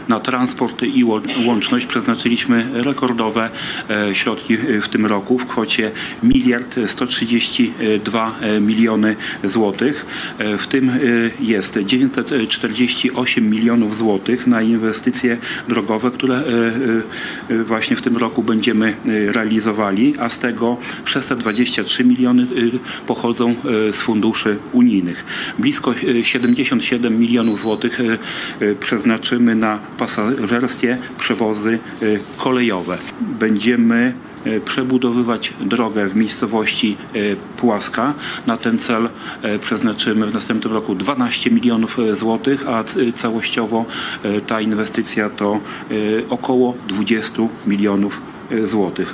Na transport i łączność przeznaczyliśmy rekordowe środki w tym roku w kwocie 1 132 miliony złotych. W tym jest 948 milionów złotych na inwestycje drogowe, które właśnie w tym roku będziemy realizowali, a z tego 623 miliony pochodzą z funduszy unijnych. Blisko 77 milionów złotych przeznaczymy na pasażerskie przewozy kolejowe. Będziemy przebudowywać drogę w miejscowości Płaska. Na ten cel przeznaczymy w następnym roku 12 milionów złotych, a całościowo ta inwestycja to około 20 milionów złotych.